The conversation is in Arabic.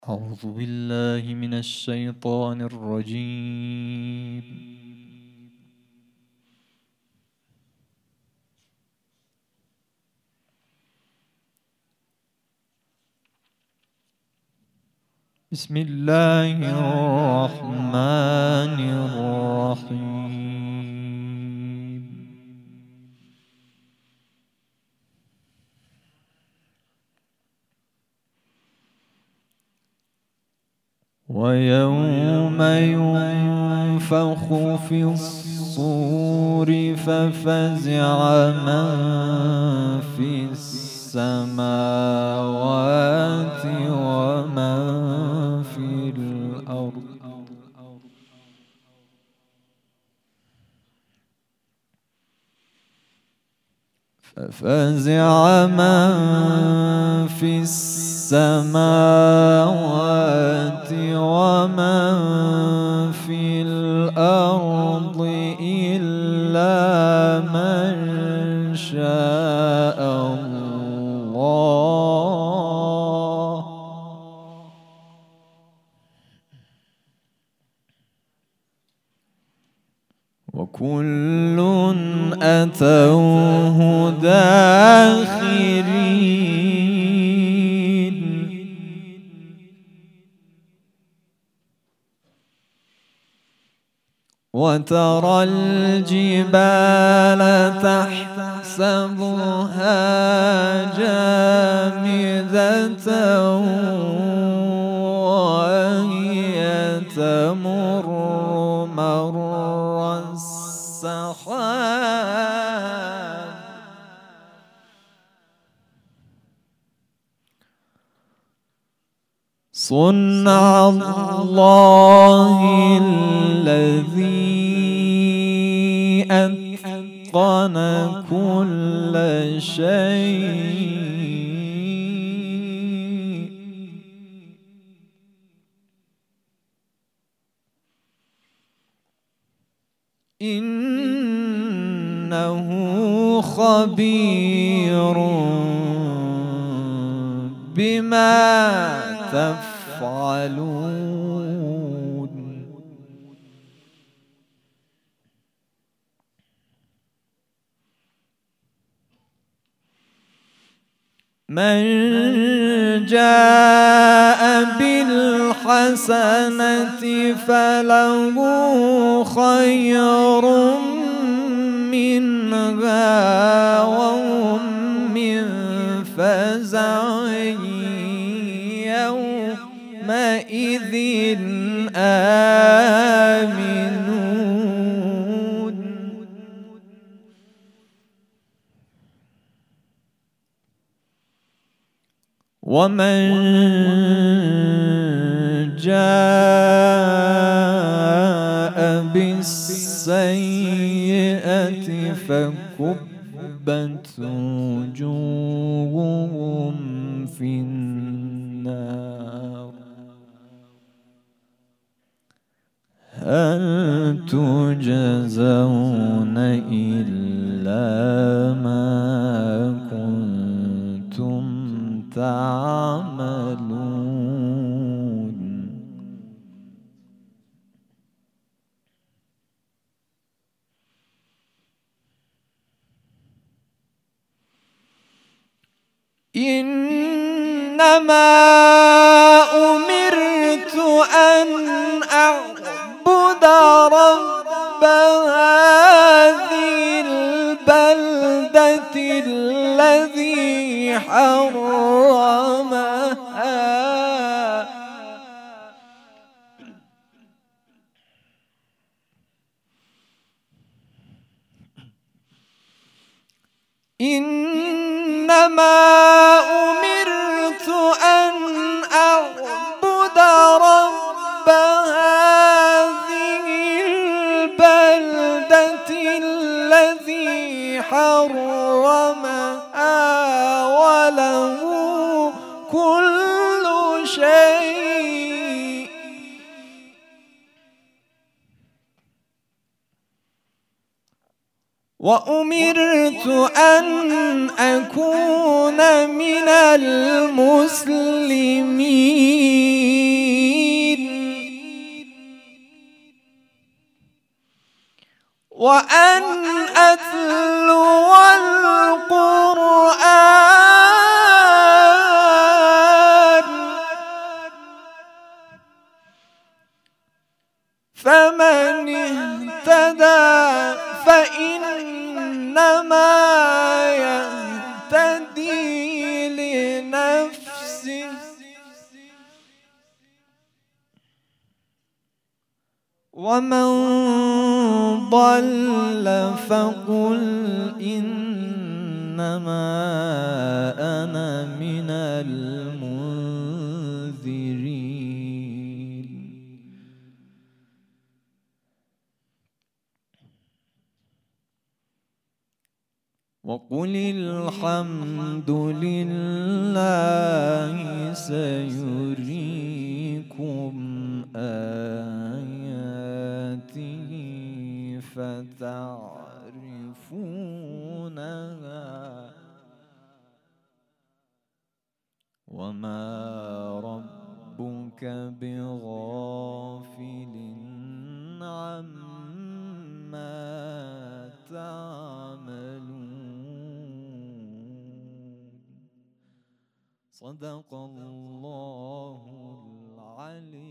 أعوذ بالله من الشيطان الرجيم. بسم الله الرحمن الرحيم. ويوم ينفخ في الصور ففزع من في السماوات ومن في الأرض ففزع من في السماوات ومن في الأرض إلا من شاء الله. وكل أتوه داخرين. وترى الجبال تحسبها جامدة وهي تمر مر السحاب صنع الله الذي أتقن كل شيء. إنه خبير بما تفعلون. من جاء بالحسنة فله خير منها وهم من فزع يومئذ آمنون. ومن جاء بالسيئة فكبت وجوههم في النار هل تجزون إلا ما كنتم تعملون. إنما أمرت أن أعبد رب هذه البلدة الذي حرمها إنما أمرت أن أعبد رب هذه البلدة الذي حرمها وله كل شيء وأمرت أن أكون من المسلمين وأن أتلو القرآن فمن اهتدى فإنما يهتدي لنفسه ومن ضل فقل إنما أنا من المنذرين وقل الحمد لله سيريكم آياته فتعرفونها وما ربك بغافل عما تعملون صدق الله العلي